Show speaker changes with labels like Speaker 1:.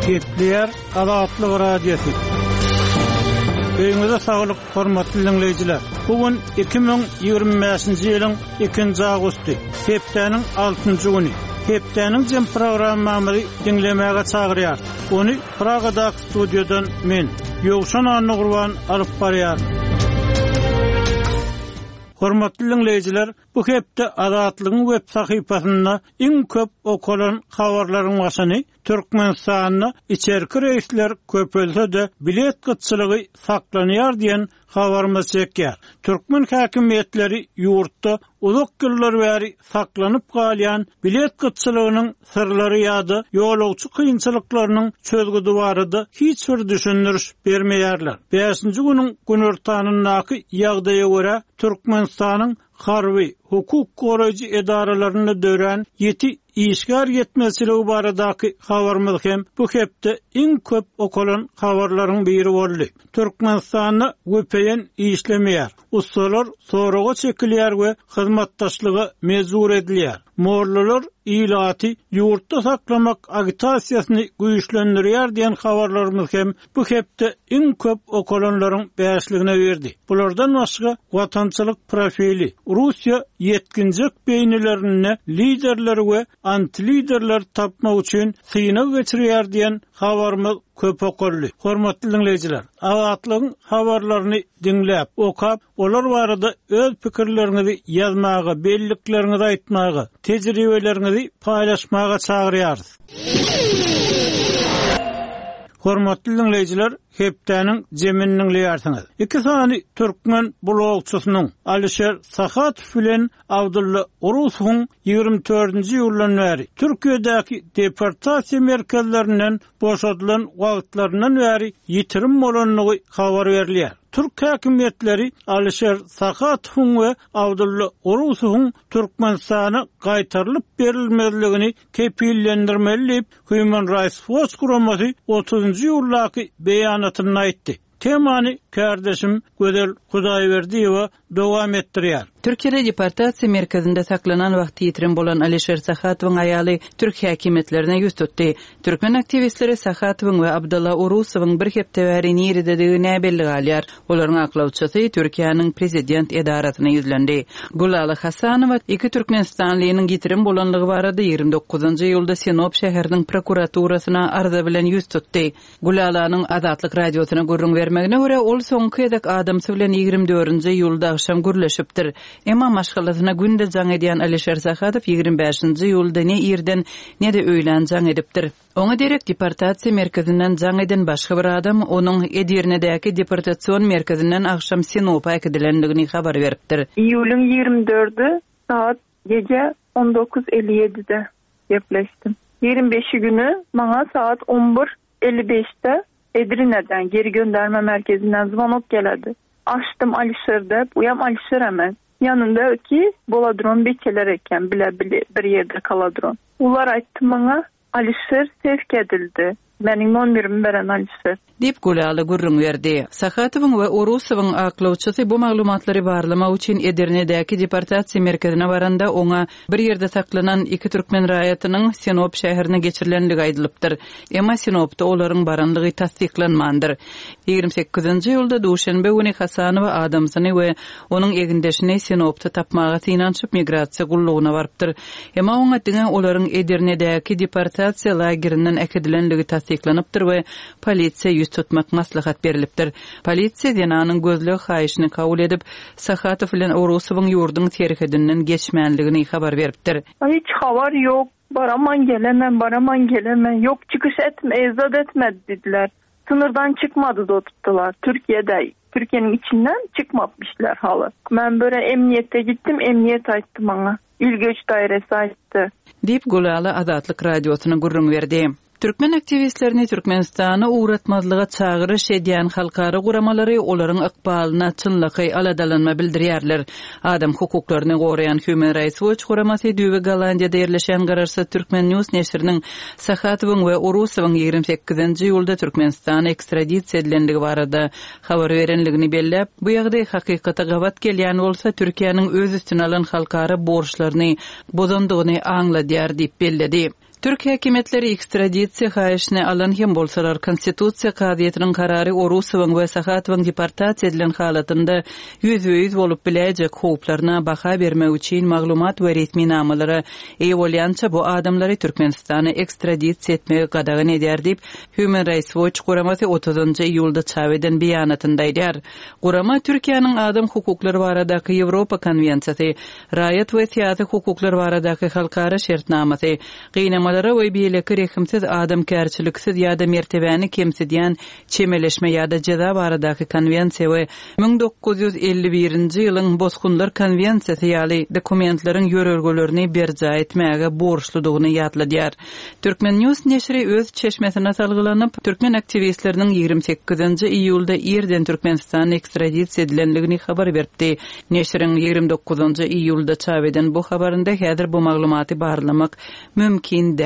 Speaker 1: Kepler Azatlyk Radiosu. Öňüňizde saglyk, hormatly dinleýijiler. Bugün 2025-nji ýylyň 2-nji awgusty, hepdeniň 6-njy güni. Hepdeniň jem programmamy dinlemäge çagyrýar. Ony Pragada studiodan men, Ýogşan Anny Gurban alyp barýar. Hormatly dinleýijiler, bu hepde Azatlygyň web sahypasynda iň köp okulan habarlaryň başyny Türkmenistanyň içerki reisler köpölse-de bilet gytçylygy saklanýar diýen habarymyz çekýär. Türkmen häkimetleri ýurtda uzak ýyllar bäri saklanyp galýan bilet gytçylygynyň sirleri ýa-da ýolagçy kynçylyklarynyň çözgüdi barada hiç bir düşündürüş bermeýärler. 5-nji güniň günortanyňdaky ýagdaýa görä Türkmenistanyň harby hukuk goraýjy edaralaryny dören 7 işgär yetmezligi baradaky habarymyz hem bu hepde iň köp okulan habarlaryň biri boldy. Türkmenistanyň göpeýen işlemeýär. Ustalar soraga çekilýär we hyzmatdaşlygy mezur edilýär. Morlular ilaty ýurtda saklamak agitasiýasyny güýçlendirýär diýen habarlarymyz hem bu hepde iň köp okulanlaryň bäşligine berdi. Bulardan başga watançylyk profili, Russiýa yetkinjik beýnilerini liderler we antiliderler tapmak üçin syna geçirýär diýen habarymyz köp okurly. Hormatly dinleýijiler, Azatlygyň habarlaryny dinläp, okap, olar barada öz pikirlerinizi ýazmagy, belliklerinizi aýtmagy, tejribelerinizi paýlaşmaga çagyrýarys. Hormatly dinleýijiler, hepdeniň jeminiň ýartyňyz. Iki sany türkmen blogçysynyň Alisher Sakhatov bilen Abdulla Urusowyň 24-nji ýyldan bäri Türkiýedäki deportasiýa merkezlerinden boşadylan wagtlaryndan bäri ýitirim bolanlygy habar berilýär. Türk häkimetleri Alisher Sakhatowyň we Abdulla Urusowyň Türkmenistana gaýtarylyp berilmezligini kepillendirmeli Human Rights Watch guramasy 30-njy ýyllaky beýanatyny aýtdy. Temany kardeşim Gödel Hudaýberdiýewa dowam etdirýär.
Speaker 2: Türkiýede deportasiýa merkezinde saklanan wagty ýitirim bolan Alisher Sakhatowyň aýaly Türk häkimetlerine ýüz tutdy. Türkmen aktivistleri Sakhatowyň we Abdulla Urusowyň bir hepde bäri nerede belli galýar. Olaryň aklawçysy Türkiýanyň prezident edaratyna ýüzlendi. Gulaly Hasanowa iki Türkmenistanlynyň ýitirim bolanlygy barada 29-njy ýylda Sinop şäheriniň prokuraturasyna arza bilen ýüz tutdy. Gulalanyň Azatlyk radiosyna gurrun bermegine görä ol soňky edek adamsy bilen 24-nji ýylda akşam gürleşipdir. Emma maşgalasyna günde jaň edýän Alisher Sakhatow 25-nji ýylda ne ýerden ne de öýlen jaň edipdir. Oňa derek deportasiýa merkezinden jaň eden başga bir adam onuň Edirnedäki deportasiýon merkezinden akşam Sinop'a ekdilendigini habar beripdir.
Speaker 3: Ýylyň 24-i saat gece 19:57'de gepleşdim. 25-i günü maňa saat 11:55'te Edirne'den geri gönderme merkezinden zvanok geledi. Açtım Alisher'de, buyam Alisher hemen. Yanındaki boladron beçeler eken bile bir yerde kaladron. Ular aýtdy maňa Alisher sevk edildi. Benim nomerimi beren Alisher.
Speaker 2: Dip Gulaly gurrun berdi. Sakhatowyň we Urusowyň aklawçysy bu maglumatlary barlamak üçin Edirnedäki deportasiýa merkezine baranda oňa bir ýerde saklanan iki türkmen raýatynyň Sinop şäherine geçirilenligi aýdylypdyr. Emma Sinopda olaryň baranlygy tasdiklanmandyr. 28-nji ýylda duşanbe güni Hasanowa adamsyny we onuň egindeşini Sinopda tapmaga synançyp migrasiýa gullugyna barypdyr. Emma oňa diňe olaryň Edirnedäki deportasiýa lagerinden ekdilenligi tasdiklanypdyr we polisiýa tutmak maslahat berilipdir. Polisiýa denanyň gözlegi haýyşyny kabul edip Sakhatow bilen Urusowyň ýurdun terhidinden geçmänligini habar beripdir.
Speaker 3: Hiç habar yok. Baraman gelemem. Yok çıkış ezad etmedi dediler. Sınırdan çıkmadı da tuttular. Türkiye'nin içinden çıkmamışlar halı. Ben böyle emniyete gittim. Emniyet aýtdy maňa. İlgöç dairesi aýtdy.
Speaker 2: Dip Gulaly Azatlyk radiosyna gurrun berdi. Türkmen aktivistlerini Türkmenistana uğratmazlığa çağırış edýän halkara guramalary olaryň ykbalyna çynlygy aladalanma bildirýärler. Adam hukuklaryny goraýan Human Rights Watch guramasy Düwe Galandiýada ýerleşen Gararsa Türkmen News neşriniň Sakhatowyň we Urusowyň 28-nji ýylda Türkmenistana ekstradisiýa edilendigi barada habar berenligini belläp, bu ýagdaý hakykata gawat gelýän bolsa Türkiýanyň öz üstüne alan halkara borçlaryny bozandygyny aňladýar diýip belledi. Türkiye hakimiyetleri ekstradisiya haýyşyny alan hem bolsalar konstitusiya kadyetiniň karary Orusowyň we Sahatywyň deportasiýa edilen halatynda yüz bolup biläjek howplaryna baha bermek üçin maglumat we resmi namalara eýolýança bu adamlary Türkmenistana ekstradisiya etmegi gadagyn eder diýip Human Rights Watch guramasy 30-njy iýulda çap eden beýanatynda aýdýar. Gurama Türkiýanyň adam hukuklary baradaky Ýewropa konwensiýasy, raýat we syýasy hukuklary baradaky halkara şertnamasy, gynamalara we beýleki rehimsiz adam kärçiliksiz ýa-da mertebäni kemsidýän çemeleşme ýa-da jeza baradaky konwensiýa we 1951-nji ýylyň Bozgunlar konwensiýasy ýaly dokumentlaryň ýörelgelerini berja etmäge borçludygyny ýatladýar. Türkmen News neşri öz çeşmesine salgylanyp, Türkmen aktivistleriniň 28-nji iýulda Erden Türkmenistan ekstradisiýa edilenligini habar berdi. Neşriň 29-njy iýulda çap eden bu habarynda häzir bu maglumaty barlamak mümkin